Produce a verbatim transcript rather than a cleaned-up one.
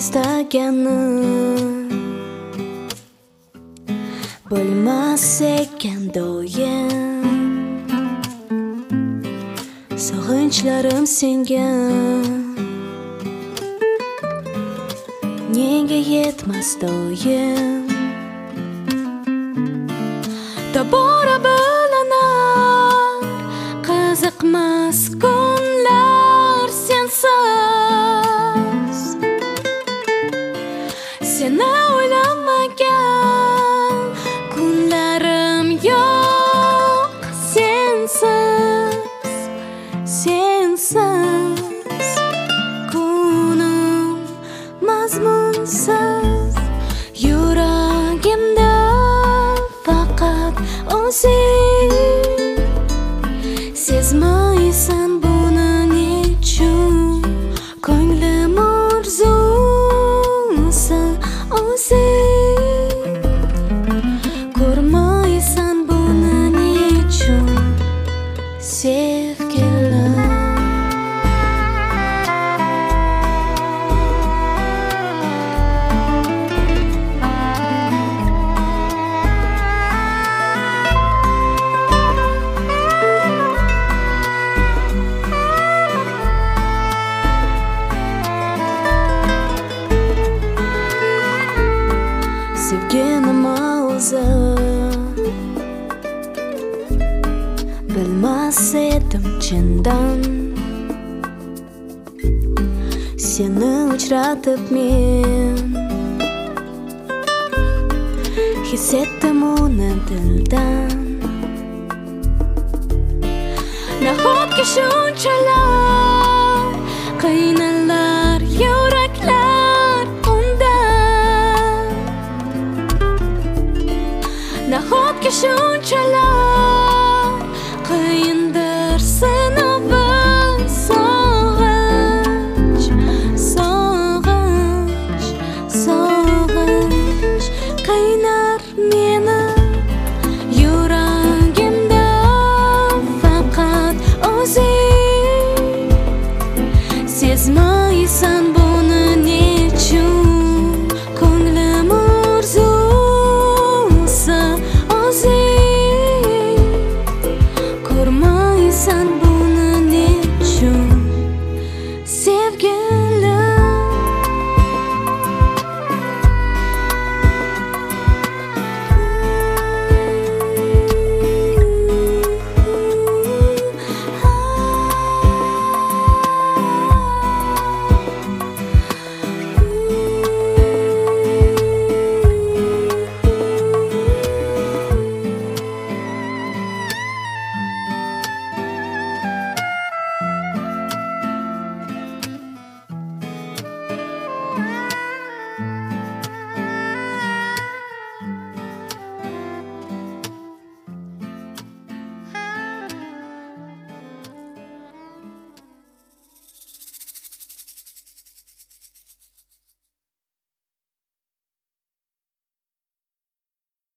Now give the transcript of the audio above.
istaganim bo'lmas ekan doim sog'inchlarim senga nega yetmas doim tobora bilinar qiziqmas kunlar sensiz seni o'ylamagan kunlarim yo'q sensiz sensiz kunim mazmunsiz yuragimda faqat o'zing sezmaysan buni nechun ko'nglim orzusi o'zing ko'rmaysan buni nechun sevgilim sevginim o'zi bilmas edim chindan seni uchratib men his etdim uni dildan nahotki shunchalar qiynalar yuraklar undan nahotki shunchalar qiyindir sinovi sog'inch sog'inch sog'inch